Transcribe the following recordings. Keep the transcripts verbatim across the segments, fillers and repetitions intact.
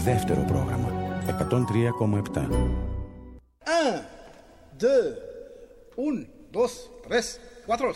Δεύτερο πρόγραμμα εκατόν τρία κόμμα επτά. Un, deux, un, dos, tres, cuatro.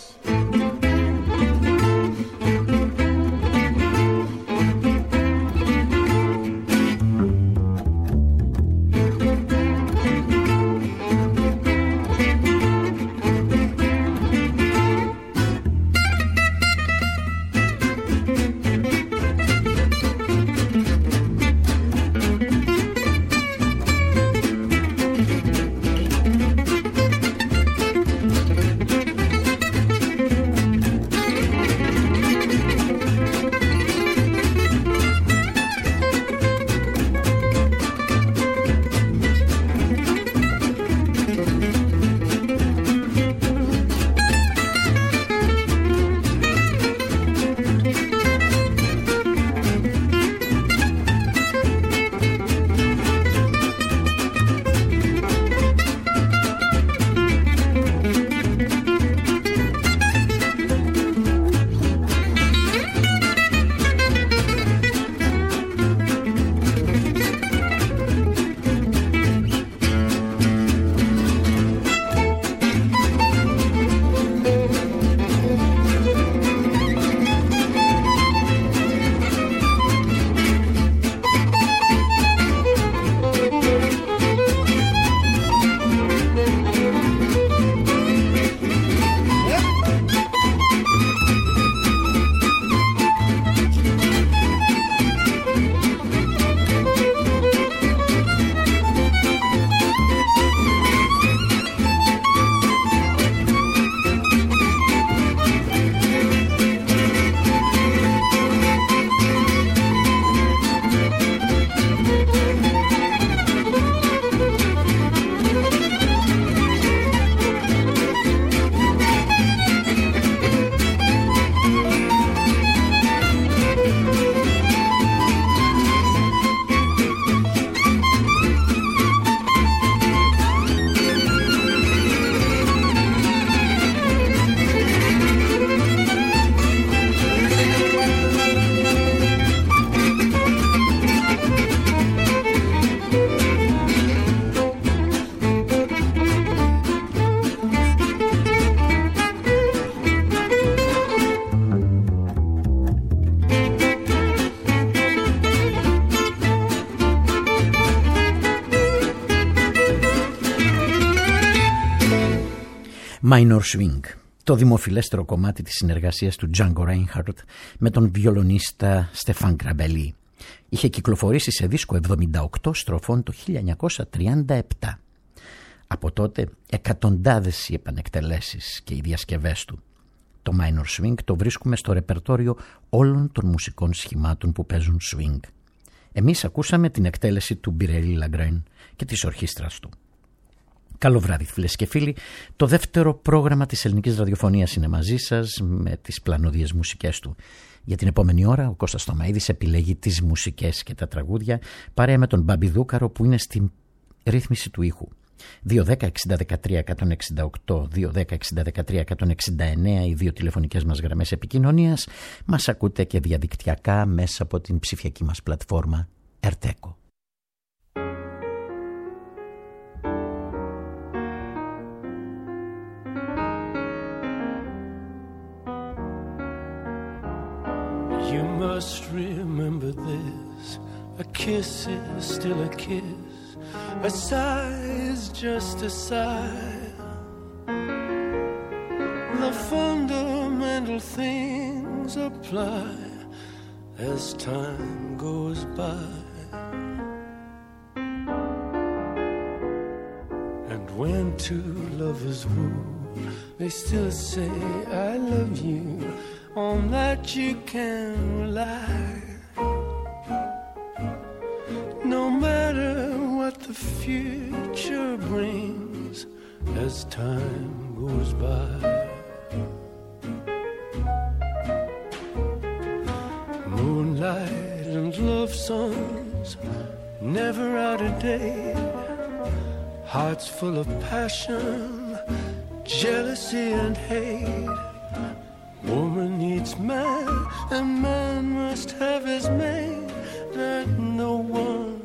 Minor Swing, το δημοφιλέστερο κομμάτι της συνεργασίας του Django Reinhardt με τον βιολονίστα Στεφάν Γκραμπελί. Είχε κυκλοφορήσει σε δίσκο εβδομήντα οκτώ στροφών το χίλια εννιακόσια τριάντα επτά. Από τότε εκατοντάδες οι επανεκτελέσεις και οι διασκευές του. Το Minor Swing το βρίσκουμε στο ρεπερτόριο όλων των μουσικών σχημάτων που παίζουν swing. Εμείς ακούσαμε την εκτέλεση του Μπιρέλι Λαγκρέν και της ορχήστρας του. Καλό βράδυ φίλες και φίλοι. Το δεύτερο πρόγραμμα της ελληνικής ραδιοφωνίας είναι μαζί σας με τις πλανώδιες μουσικές του. Για την επόμενη ώρα ο Κώστας Τωμαΐδης επιλέγει τις μουσικές και τα τραγούδια παρέα με τον Μπάμπη Δούκαρο που είναι στην ρύθμιση του ήχου. δύο δέκα εξήντα δεκατρία εκατόν εξήντα οκτώ, δύο δέκα εξήντα δεκατρία εκατόν εξήντα εννέα οι δύο τηλεφωνικές μας γραμμές επικοινωνίας. Μας ακούτε και διαδικτυακά μέσα από την ψηφιακή μας πλατφόρμα Ερτέκο. You must remember this, a kiss is still a kiss, a sigh is just a sigh. The fundamental things apply as time goes by. And when two lovers woo, they still say I love you. On that you can rely. No matter what the future brings as time goes by. Moonlight and love songs, never out of date. Hearts full of passion, jealousy and hate. Woman needs man, and man must have his mate, that no one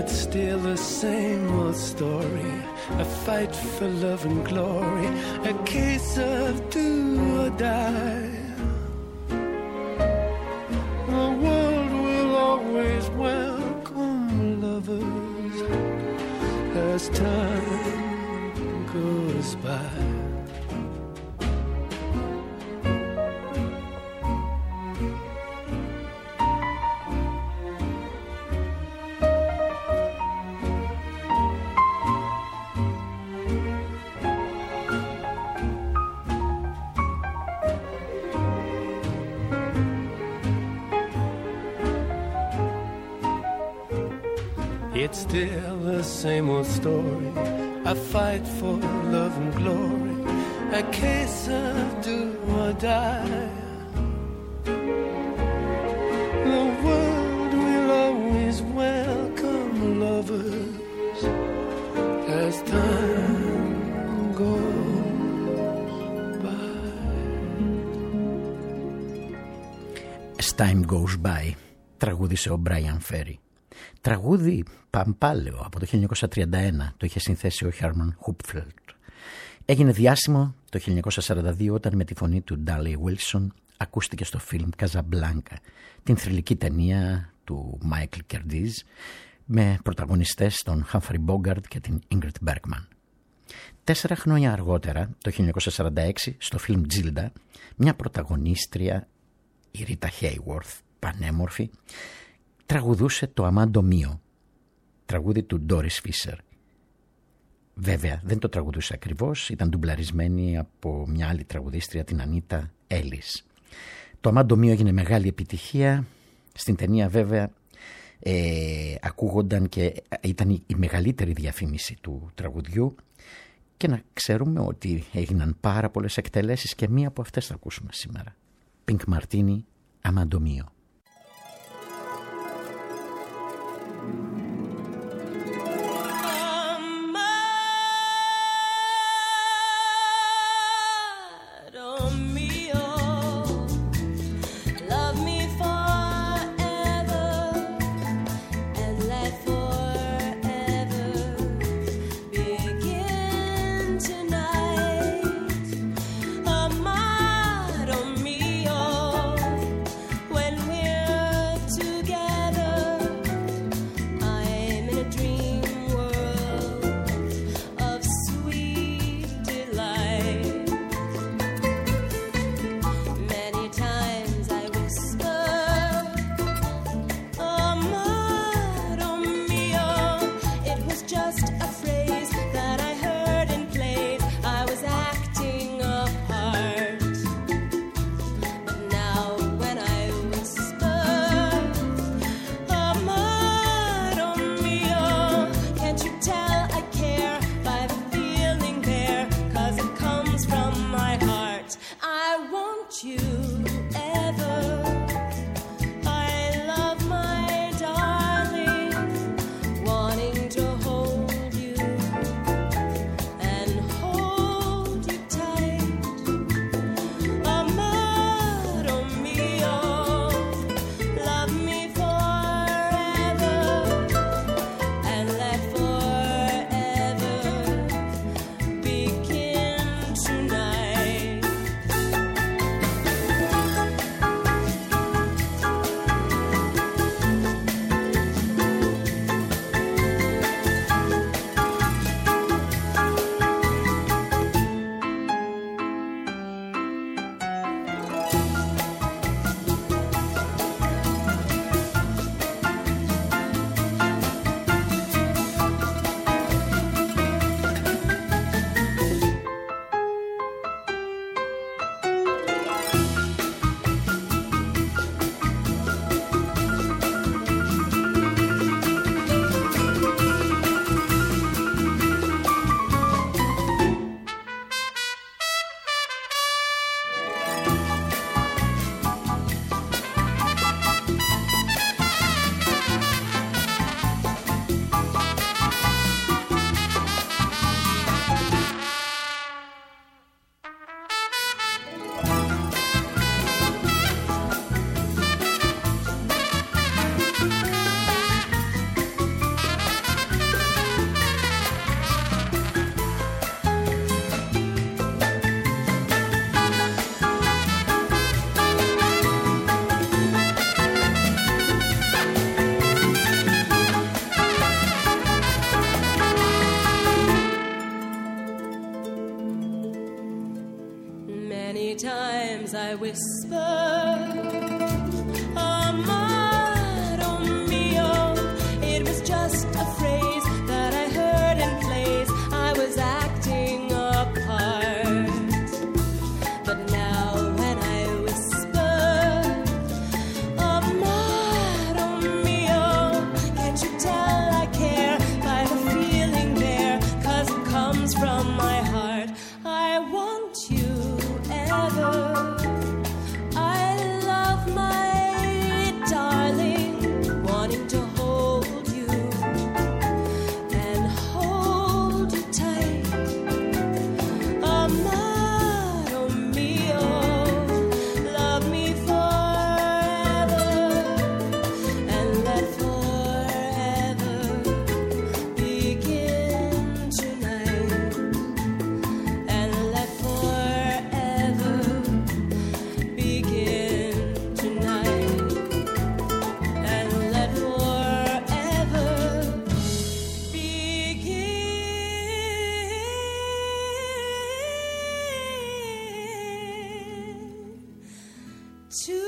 It's still the same old story, a fight for love and glory, a case of do or die. The world will always welcome lovers as time goes by. It's still the same old story, a fight for love and glory, a case of do or die. The world will always welcome lovers as time goes by. As time goes by, τραγούδισε ο Brian Ferry. Τραγούδι παμπάλαιο από το χίλια εννιακόσια τριάντα ένα, το είχε συνθέσει ο Herman Hupfeld. Έγινε διάσημο το χίλια εννιακόσια σαράντα δύο όταν με τη φωνή του Dali Wilson ακούστηκε στο φιλμ Casablanca, την θρυλική ταινία του Michael Curtiz με πρωταγωνιστές τον Humphrey Bogart και την Ingrid Bergman. Τέσσερα χρόνια αργότερα, το χίλια εννιακόσια σαράντα έξι, στο φιλμ Gilda, μια πρωταγωνίστρια, η Rita Hayworth, πανέμορφη, τραγουδούσε το Αμάντο Μίο, τραγούδι του Doris Fisher. Βέβαια δεν το τραγουδούσε ακριβώς, ήταν ντουμπλαρισμένη από μια άλλη τραγουδίστρια, την Ανίτα Έλλης. Το Αμάντο Μίο έγινε μεγάλη επιτυχία, στην ταινία βέβαια ε, ακούγονταν και ήταν η μεγαλύτερη διαφήμιση του τραγουδιού και να ξέρουμε ότι έγιναν πάρα πολλές εκτελέσεις και μία από αυτές θα ακούσουμε σήμερα. Pink Martini, Αμάντο Μίο. Many times I whisper, amaro mio. It was just a phrase that I heard in plays. I was acting a part. But now when I whisper, amaro mio, can't you tell I care by the feeling there? 'Cause it comes from my heart. I want you ever. I love my darling, wanting to hold you and hold you tight. Amaro mio, love me forever and let forever begin tonight. And let forever begin tonight. And let forever begin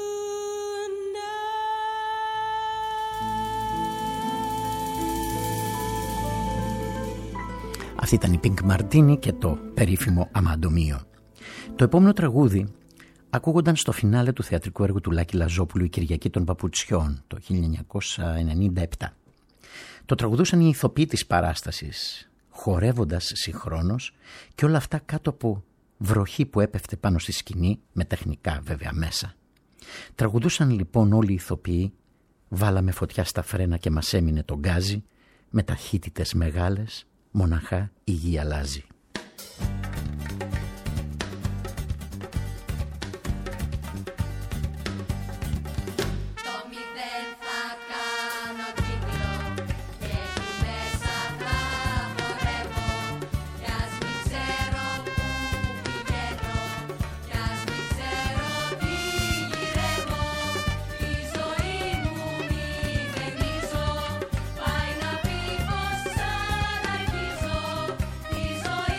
Αυτή ήταν η Pink Martini και το περίφημο Αμάντο Μίο. Το επόμενο τραγούδι ακούγονταν στο φινάλε του θεατρικού έργου του Λάκη Λαζόπουλου «Η Κυριακή των Παπουτσιών» το χίλια εννιακόσια ενενήντα επτά. Το τραγουδούσαν οι ηθοποιοί της παράστασης, χορεύοντας συγχρόνως, και όλα αυτά κάτω από βροχή που έπεφτε πάνω στη σκηνή, με τεχνικά βέβαια μέσα. Τραγουδούσαν λοιπόν όλοι οι ηθοποιοί, βάλαμε φωτιά στα φρένα και μας έμεινε το γκάζι, με ταχύτητες μεγάλες, μοναχά η γη αλλάζει. Πάει να πει πως σαν αρχίζω, τη ζωή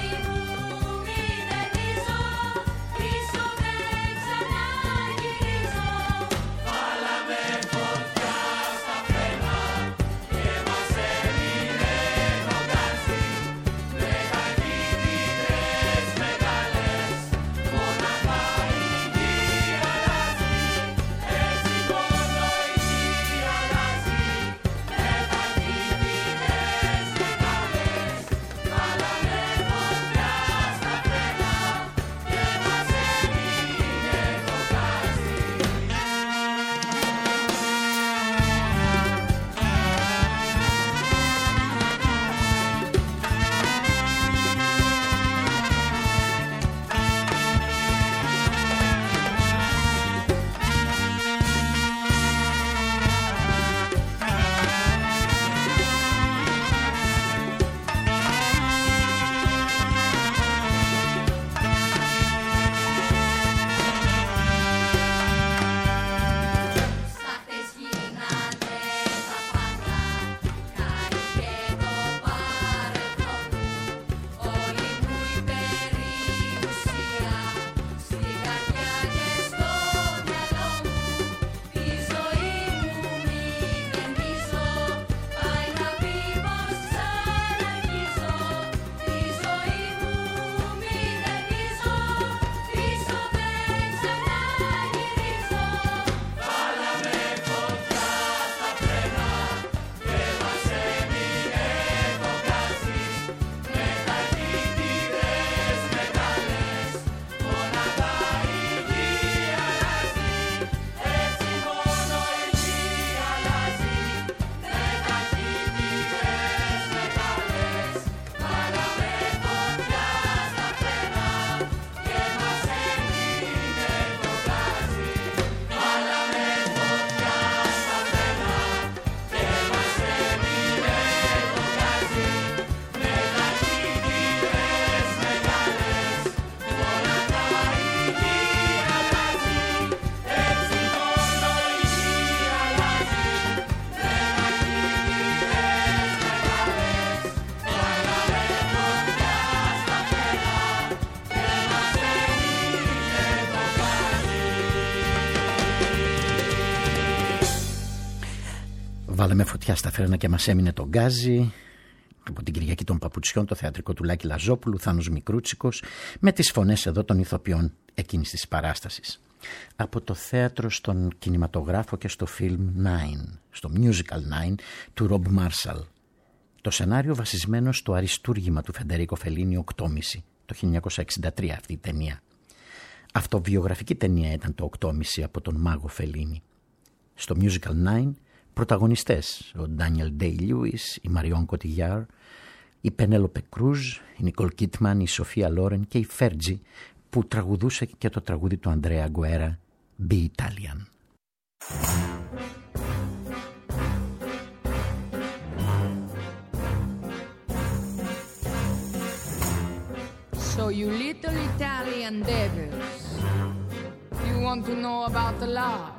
Βάλαμε φωτιά στα φρένα και μας έμεινε το γκάζι. Από την Κυριακή των Παπουτσιών, το θεατρικό του Λάκη Λαζόπουλου, Θάνος Μικρούτσικος, με τις φωνές εδώ των ηθοποιών εκείνης της παράστασης. Από το θέατρο στον κινηματογράφο και στο φιλμ Nine, στο musical Nine του Ρομπ Μάρσαλ. Το σενάριο βασισμένο στο αριστούργημα του Φεντερίκο Φελίνι «Οκτώμηση», το χίλια εννιακόσια εξήντα τρία αυτή η ταινία. Αυτοβιογραφική ταινία ήταν το «Οκτώμηση» από τον μάγο Φελίνι. Στο musical Nine, πρωταγωνιστές, ο Ντάνιελ Ντέι Λιούις, η Μαριόν Κοτιγιάρ, η Πενέλοπε Κρούζ, η Νικόλ Κίτμαν, η Σοφία Λόρεν και η Φέρτζι, που τραγουδούσε και το τραγούδι του Αντρέα Γκουέρα, Be Italian. So you little Italian devils, you want to know about the love?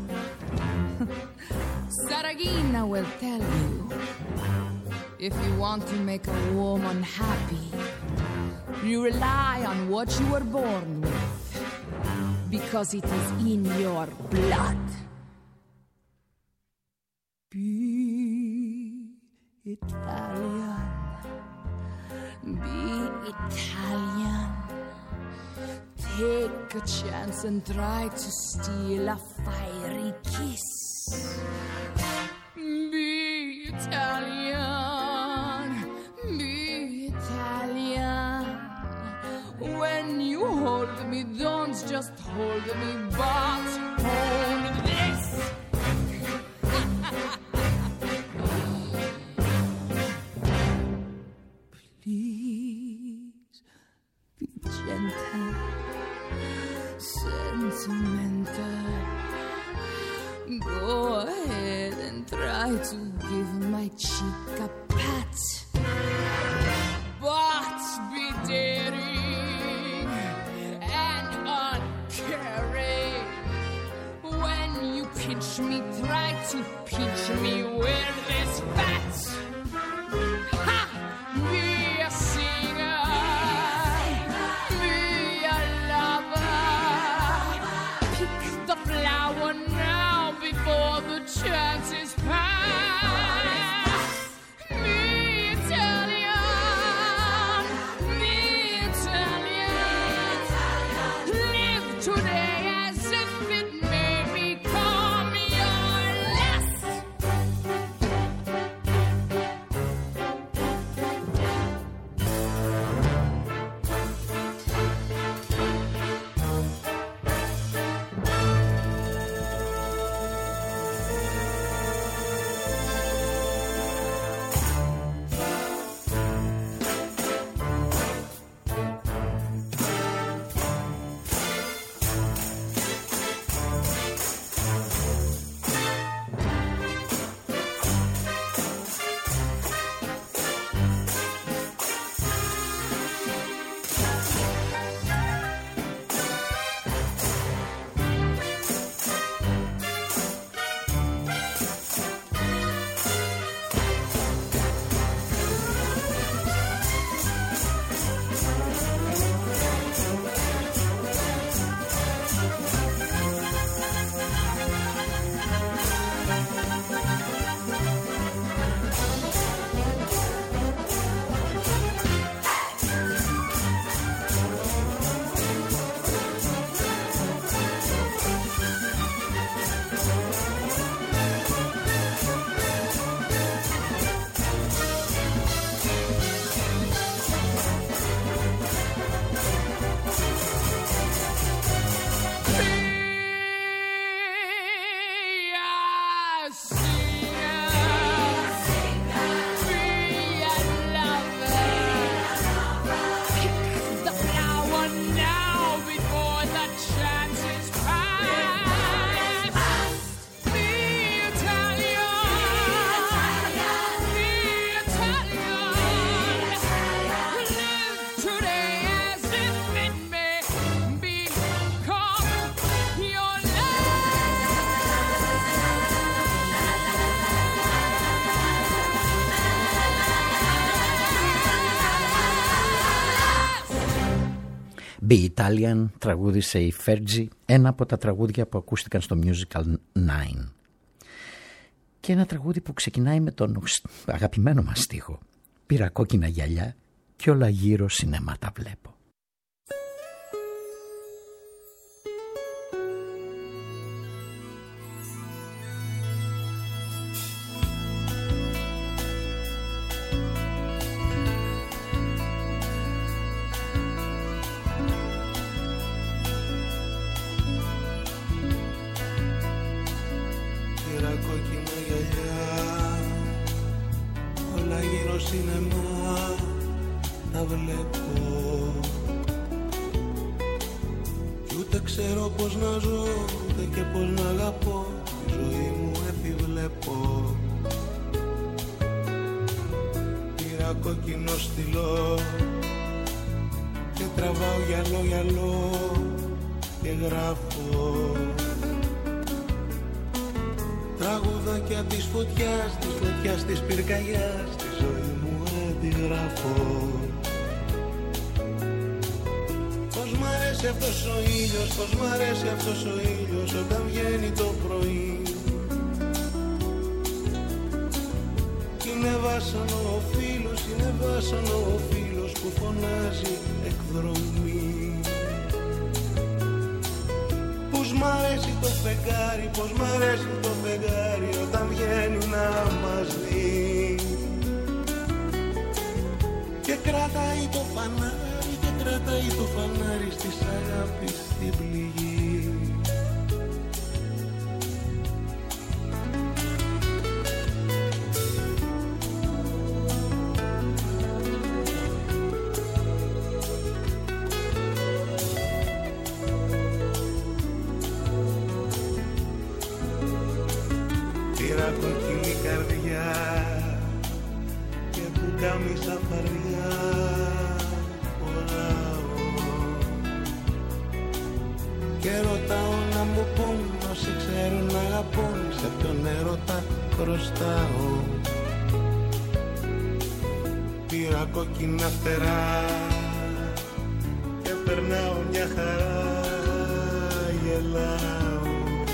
Saragina will tell you, if you want to make a woman happy, you rely on what you were born with, because it is in your blood. Be Italian, be Italian. Take a chance and try to steal a fiery kiss. Be Italian, be Italian. When you hold me, don't just hold me, but hold this. Please be gentle, sentimental. Go ahead and try to give my cheek a pat, but be daring and uncaring. When you pinch me, try to pinch me where there's fat. Ha! Be a singer, be a lover. Pick the flower now before the chance is past. Be Italian, be Italian. Live today as if it may become your last. Be Italian τραγούδισε η Φέρτζι, ένα από τα τραγούδια που ακούστηκαν στο musical Nine. και ένα τραγούδι που ξεκινάει με τον αγαπημένο μας στίχο. Πήρα κόκκινα γυαλιά κι όλα γύρω σινεμά τα βλέπω. Κόκκινα φτερά και περνάω μια χαρά, γελάω.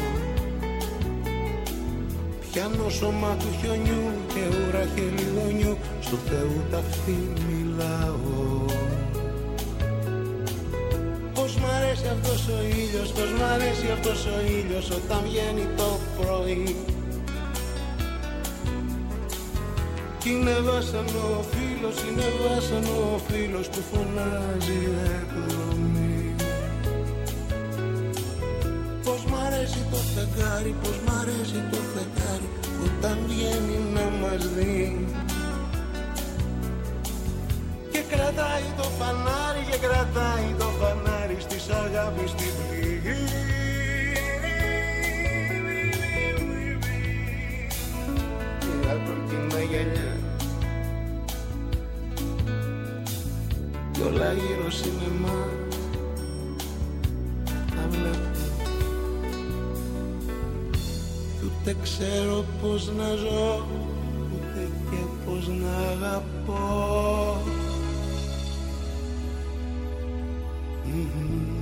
Πιάνω σώμα του χιονιού και ουρά χελιδονιού, στου Θεού ταυτί μιλάω. Πως μ' αρέσει αυτός ο ήλιος, πως μ' αρέσει αυτός ο ήλιος όταν βγαίνει το πρωί. Κι είναι βάσανο ο φίλος, είναι βάσανο ο φίλος που φωνάζει εκδρομή. Πως μ' αρέσει το φεγγάρι, πως μ' αρέσει το φεγγάρι όταν βγαίνει να μας δει. Και κρατάει το φανάρι, και κρατάει το φανάρι στις αγάπης την πληγή. Πήρα κόκκινα γυαλιά κι όλα γύρω σινεμά τα βλέπω. Κι ούτε ξέρω πως να ζω, ούτε και πως να αγαπώ. Mm-hmm.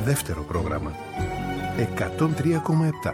Δεύτερο πρόγραμμα. εκατόν τρία κόμμα επτά.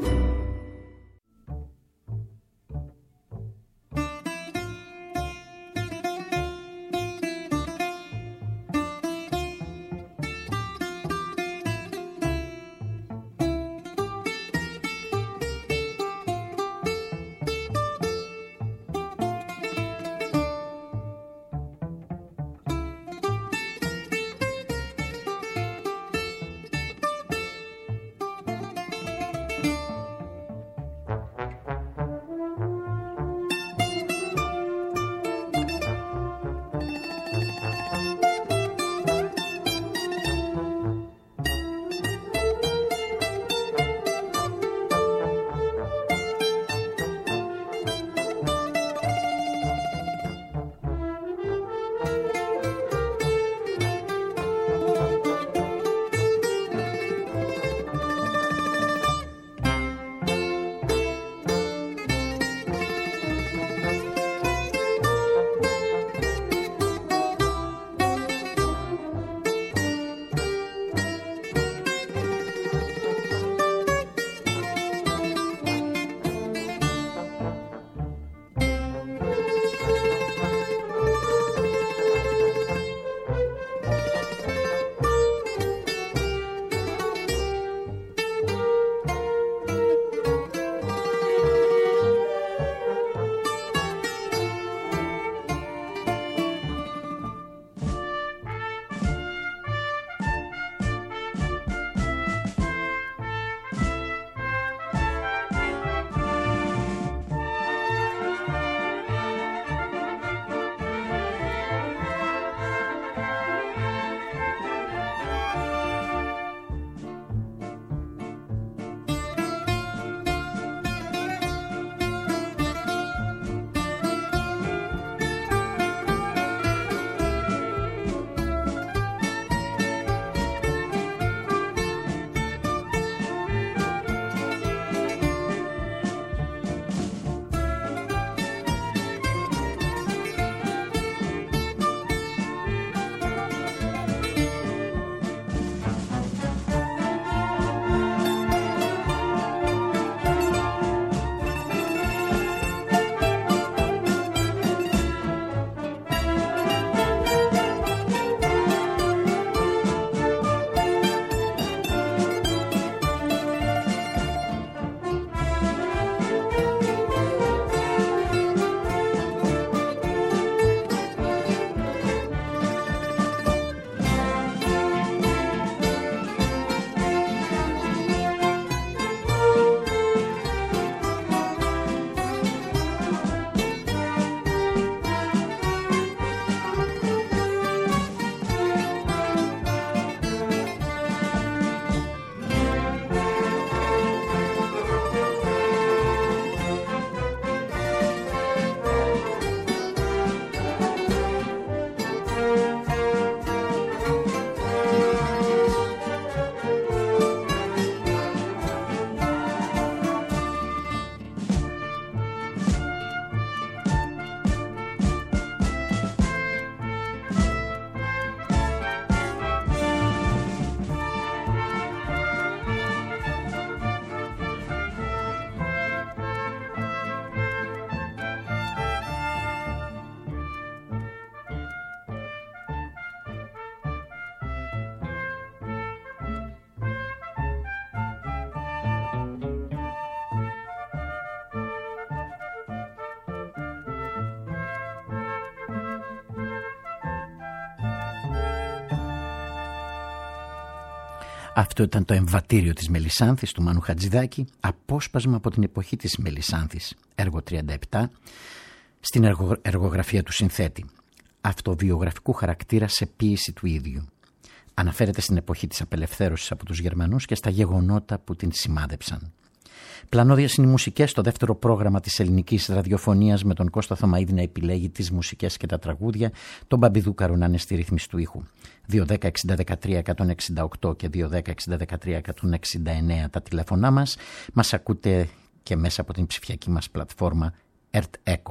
Αυτό ήταν το εμβατήριο της Μελισσάνθης του Μάνου Χατζηδάκη, απόσπασμα από την εποχή της Μελισσάνθης, έργο τριάντα επτά, στην εργο, εργογραφία του συνθέτη, αυτοβιογραφικού χαρακτήρα σε ποίηση του ίδιου. Αναφέρεται στην εποχή της απελευθέρωσης από τους Γερμανούς και στα γεγονότα που την σημάδεψαν. Πλανώδιας είναι οι μουσικές στο δεύτερο πρόγραμμα της ελληνικής ραδιοφωνίας, με τον Κώστα Θωμαίδη να επιλέγει τις μουσικές και τα τραγούδια, τον Μπαμπιδούκαρο να είναι στη ρύθμιση του ήχου. δύο δέκα εξήντα δεκατρία εκατόν εξήντα οκτώ και δύο δέκα εξήντα δεκατρία εκατόν εξήντα εννέα τα τηλέφωνά μας. Μας ακούτε και μέσα από την ψηφιακή μας πλατφόρμα Earth Echo.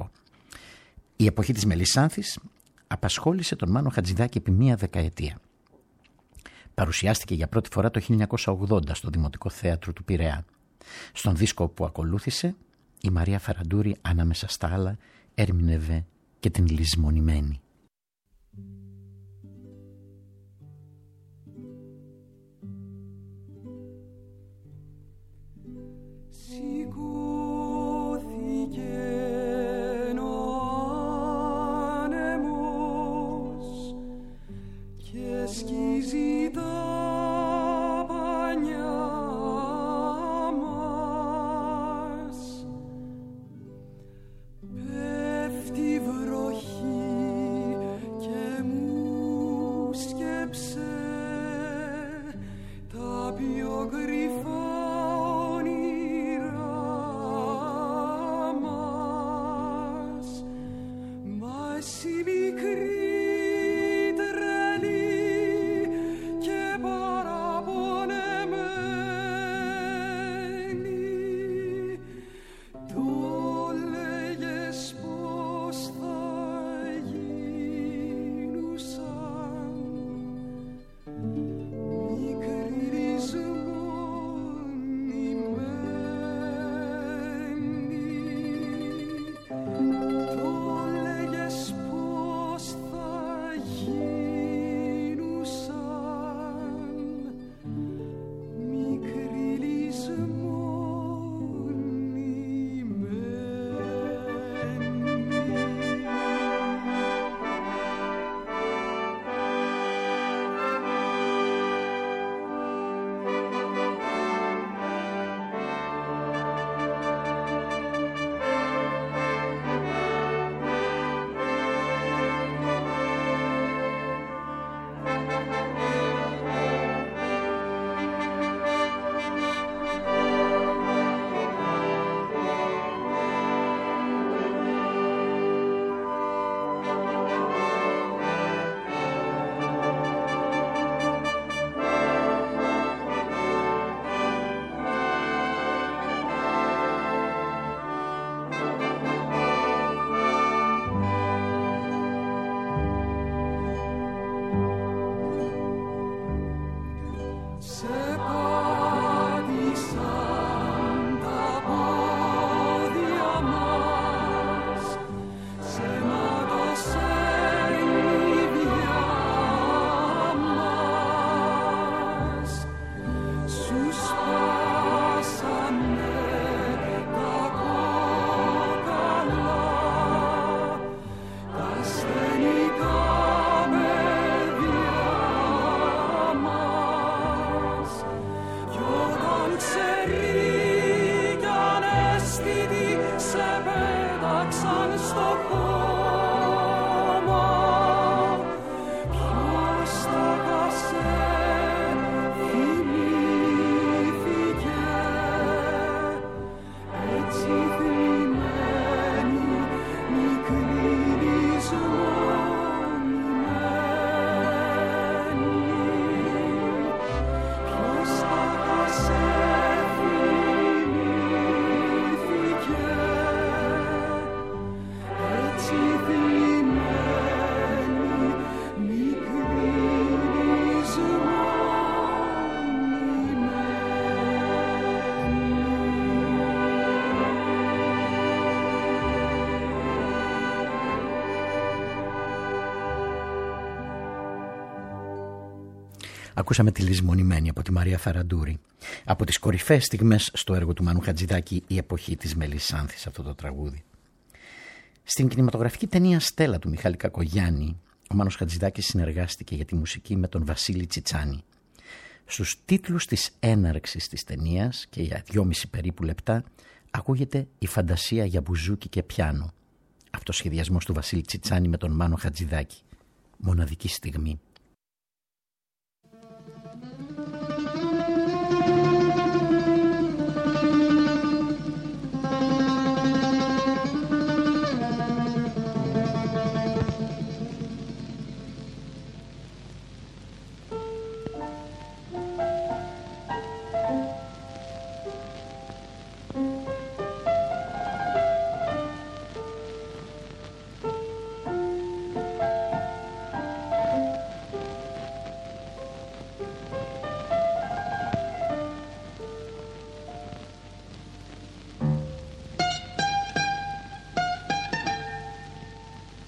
Η εποχή της Μελισσάνθης απασχόλησε τον Μάνο Χατζηδάκη επί μία δεκαετία. Παρουσιάστηκε για πρώτη φορά το χίλια εννιακόσια ογδόντα στο Δημοτικό Θέατρο του Πειραιά. Στον δίσκο που ακολούθησε, η Μαρία Φαραντούρη ανάμεσα στα άλλα ερμηνεύε και την Λησμονημένη. Σκίζει τα πανιά μας, πέφτει βροχή και μου σκέψε τα πιο κρυφά όνειρά μας, μα εσύ μικρή Ακούσαμε τη Λησμονημένη από τη Μαρία Φαραντούρη. Από τις κορυφαίες στιγμές στο έργο του Μάνου Χατζηδάκη, η εποχή της Μελισσάνθης, αυτό το τραγούδι. Στην κινηματογραφική ταινία Στέλλα του Μιχάλη Κακογιάννη, ο Μάνος Χατζηδάκης συνεργάστηκε για τη μουσική με τον Βασίλη Τσιτσάνη. Στους τίτλους της έναρξης της ταινίας και για δυόμιση περίπου λεπτά ακούγεται η φαντασία για μπουζούκι και πιάνο. Αυτοσχεδιασμός του Βασίλη Τσιτσάνη με τον Μάνο Χατζηδάκη. Μοναδική στιγμή.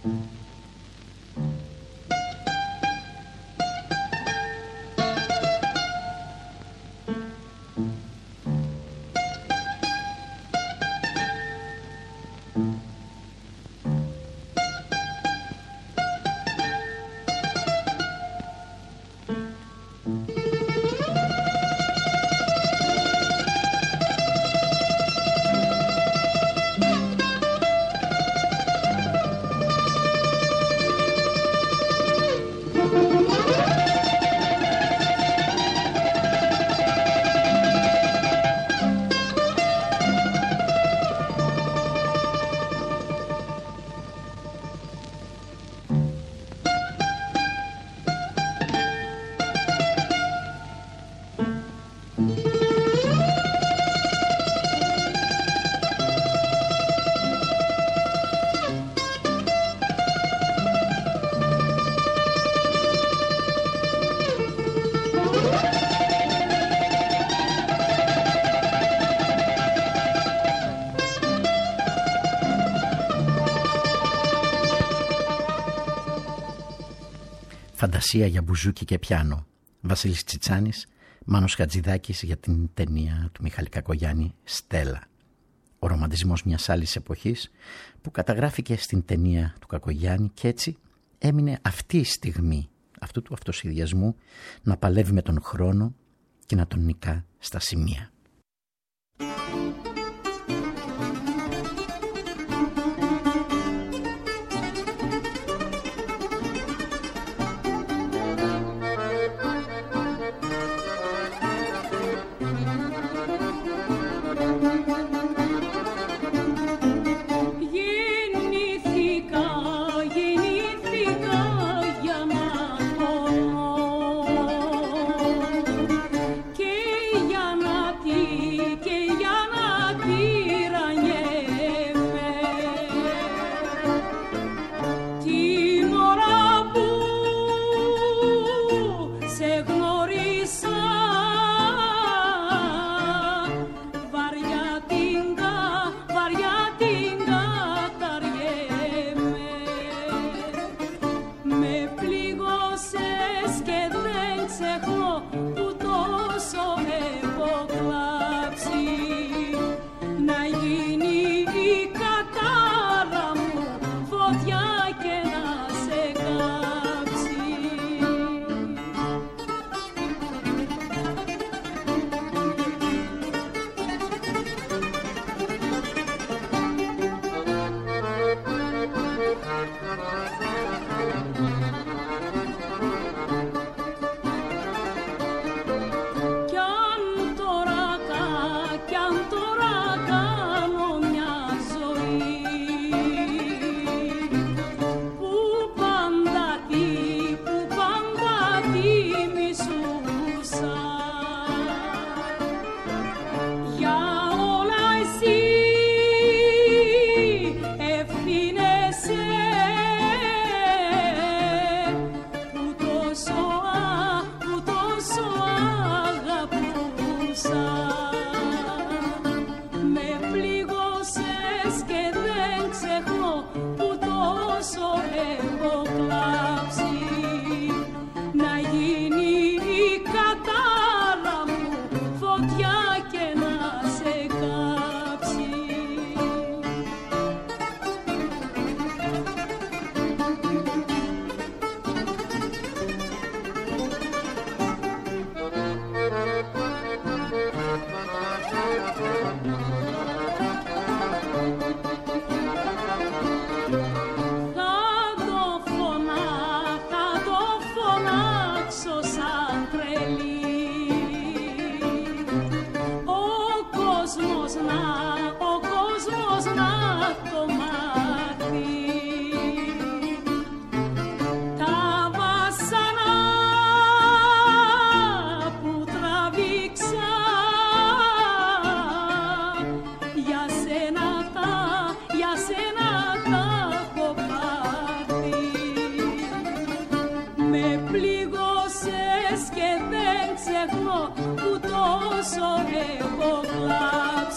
Φαντασία για μπουζούκι και πιάνο. Βασίλης Τσιτσάνης, Μάνος Χατζηδάκης για την ταινία του Μιχάλη Κακογιάννη «Στέλλα». Ο ρομαντισμός μιας άλλης εποχής που καταγράφηκε στην ταινία του Κακογιάννη και έτσι έμεινε αυτή η στιγμή αυτού του αυτοσχεδιασμού να παλεύει με τον χρόνο και να τον νικά στα σημεία.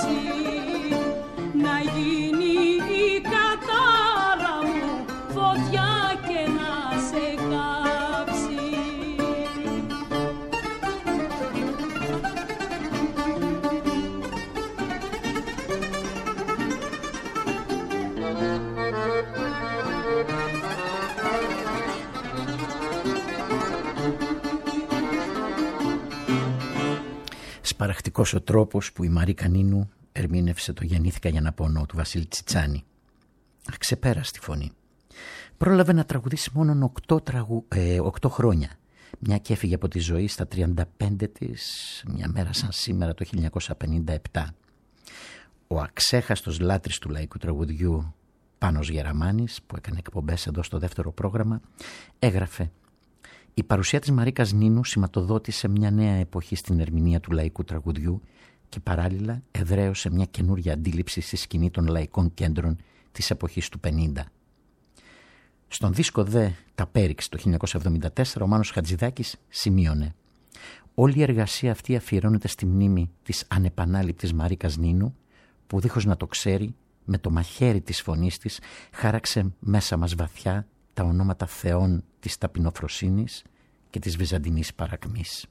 Να γίνει η κατάρα μου φωτιά. Σπαραχτικός ο τρόπος που η Μαρίκα Νίνου ερμήνευσε το «Γεννήθηκα για να πονώ» του Βασίλη Τσιτσάνη. Αξεπέραστη φωνή. Πρόλαβε να τραγουδήσει μόνο οκτώ, τραγου... ε, οκτώ χρόνια, μια και έφυγε από τη ζωή στα τριάντα πέντε της, μια μέρα σαν σήμερα το χίλια εννιακόσια πενήντα επτά. Ο αξέχαστος λάτρης του λαϊκού τραγουδιού Πάνος Γεραμάνης, που έκανε εκπομπές εδώ στο δεύτερο πρόγραμμα, έγραφε: «Η παρουσία της Μαρίκας Νίνου σηματοδότησε μια νέα εποχή στην ερμηνεία του λαϊκού τραγουδιού και παράλληλα εδραίωσε μια καινούρια αντίληψη στη σκηνή των λαϊκών κέντρων της εποχής του πενήντα. Στον δίσκο δε «Τα Πέριξ» το χίλια εννιακόσια εβδομήντα τέσσερα ο Μάνος Χατζηδάκης σημείωνε: «Όλη η εργασία αυτή αφιερώνεται στη μνήμη της ανεπανάληπτης Μαρίκας Νίνου, που δίχως να το ξέρει, με το μαχαίρι της φωνής της χάραξε μέσα μας βαθιά τα ονόματα θεών της ταπεινοφροσύνης και της βυζαντινής παρακμής».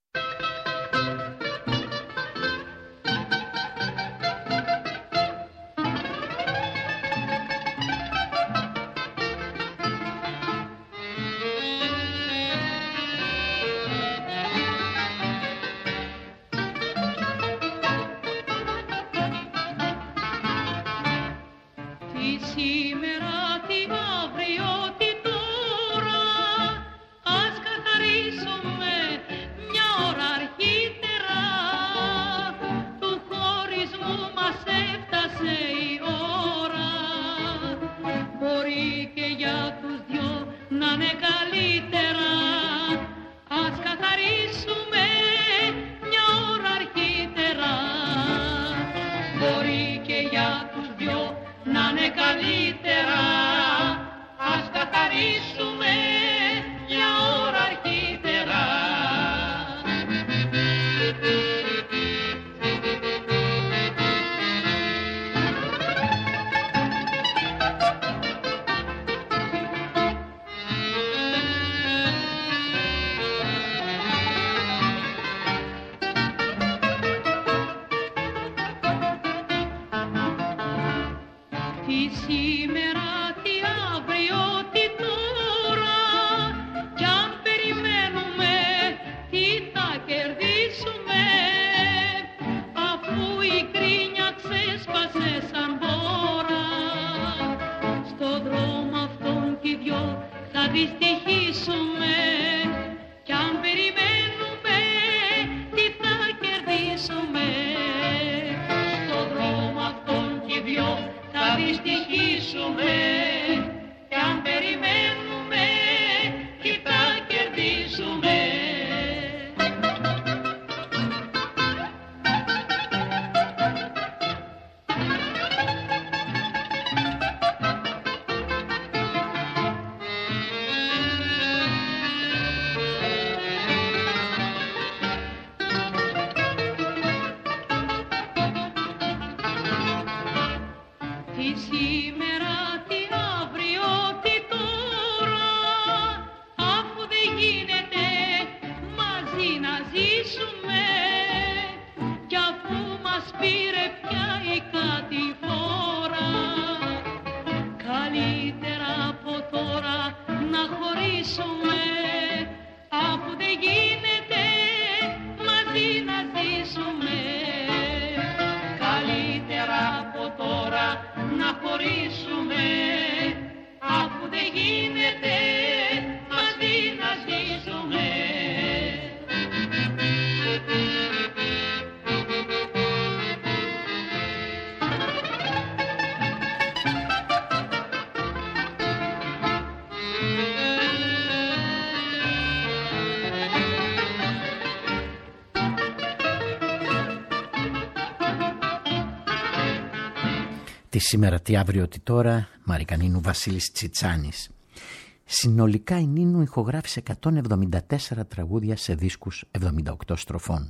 Τι σήμερα, τι αύριο, τι τώρα, Μαρίκα Νίνου, Βασίλης Τσιτσάνης. Συνολικά η Νίνου ηχογράφησε εκατόν εβδομήντα τέσσερα τραγούδια σε δίσκους εβδομήντα οκτώ στροφών.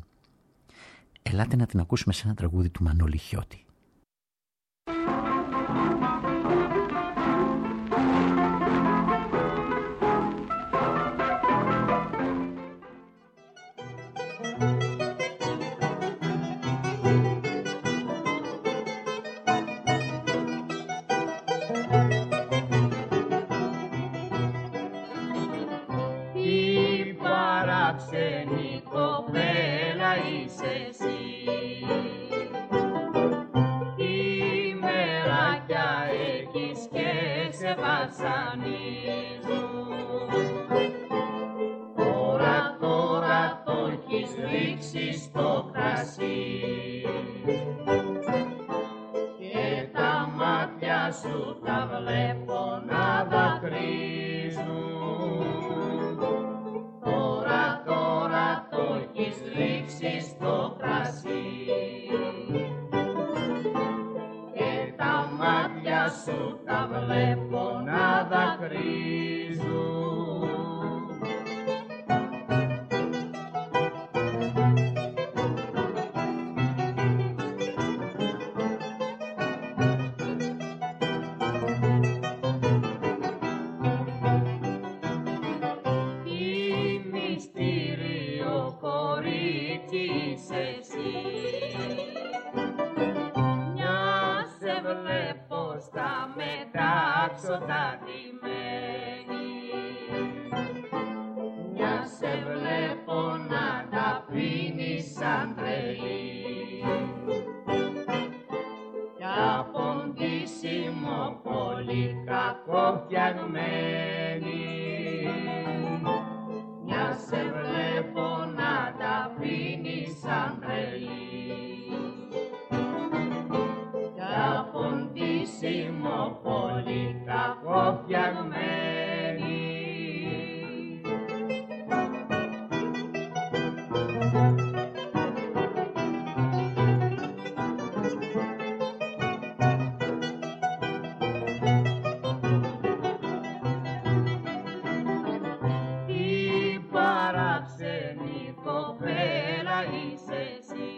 Ελάτε να την ακούσουμε σε ένα τραγούδι του Μανώλη Χιώτη. Thank you. παράξενη κοπέλα είσαι εσύ. Η μεράκια έχεις και σε βασανίζουν. Τώρα, τώρα το έχεις ρίξει στο κρασί και τα μάτια σου τα βλέπω να δακρύζουν. Τώρα, τώρα το έχεις ρίξει στο κρασί και τα μάτια σου τα βλέπω να δακρύζουν. Μια σε βλέπω να τα πίνεις σαν τρελή κι αποντήσιμο πολύ κακοφτιαγμένη. Μια σε βλέπω να τα πίνεις σαν τρελή κι αποντήσιμο πολύ κακοφτιαγμένη. Η παράξενη κοπέλα είσαι εσύ.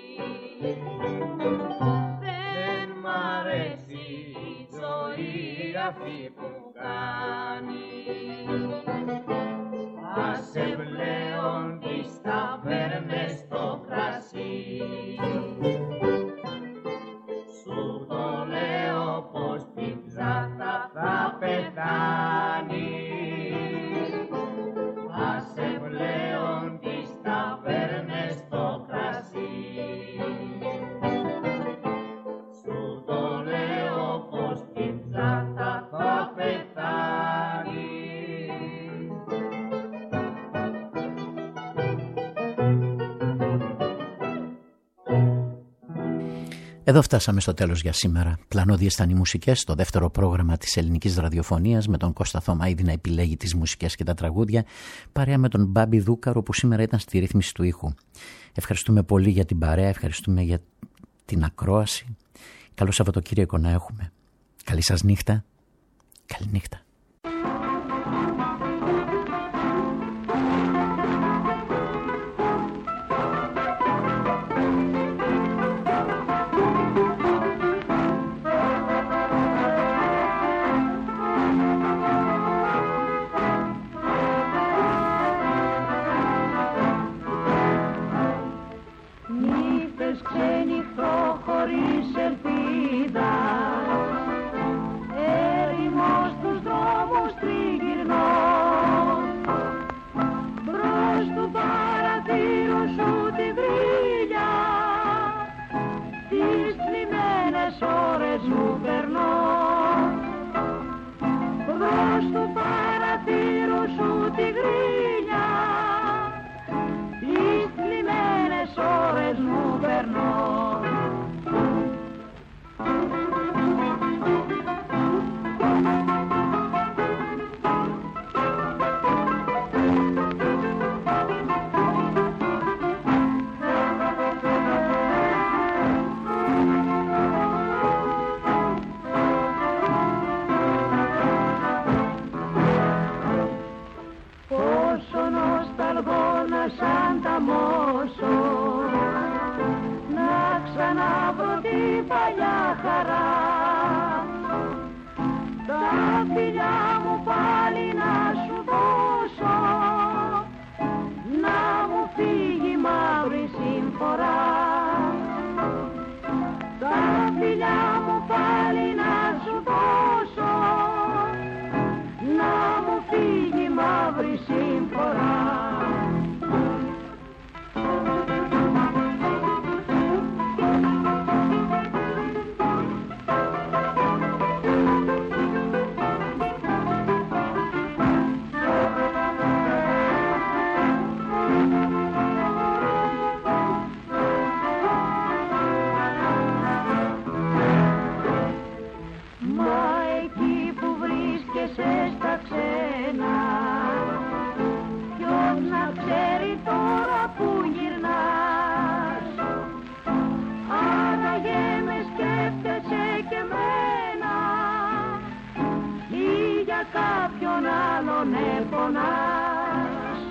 Δεν μ' αρέσει η ζωή αυτή που κάνει. Άσε πλέον τις ταβέρνες στο κρασί. Σου το λέω πως την ψάχτα θα πεθάνει. Άσε πλέον τις ταβέρνες στο κρασί. Σου το λέω πως την ψάχτα θα πεθάνει. Εδώ φτάσαμε στο τέλος για σήμερα. Πλανώδιες ήταν οι μουσικές στο δεύτερο πρόγραμμα της ελληνικής ραδιοφωνίας, με τον Κώστα Θωμαίδη να επιλέγει τις μουσικές και τα τραγούδια, παρέα με τον Μπάμπη Δούκαρο που σήμερα ήταν στη ρύθμιση του ήχου. Ευχαριστούμε πολύ για την παρέα, ευχαριστούμε για την ακρόαση. Καλό Σαββατοκύριακο να έχουμε. Καλή σας νύχτα. Καλή νύχτα. Σύμφορα κάποιον άλλον πονάς.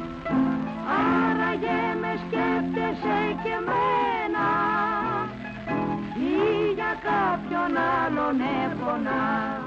Άραγε με σκέφτεσαι και μένα ή για κάποιον άλλον πονάς.